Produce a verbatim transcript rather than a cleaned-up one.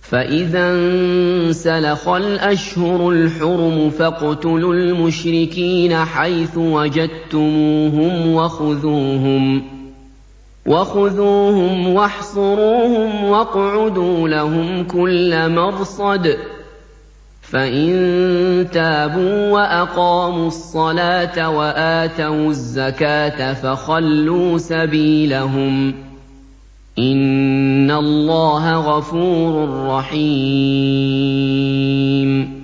فَإِذَا انسَلَخَ الْأَشْهُرُ الْحُرُمُ فَاقْتُلُوا الْمُشْرِكِينَ حَيْثُ وَجَدتُّمُوهُمْ وَخُذُوهُمْ وَخُذُوهُمْ وَاحْصُرُوهُمْ وَاقْعُدُوا لَهُمْ كُلَّ مَرْصَدٍ ۚ فَإِن تَابُوا وَأَقَامُوا الصَّلَاةَ وَآتَوُا الزَّكَاةَ فَخَلُّوا سَبِيلَهُمْ ۚ إِنَّ اللَّهَ غَفُورٌ رَّحِيمٌ.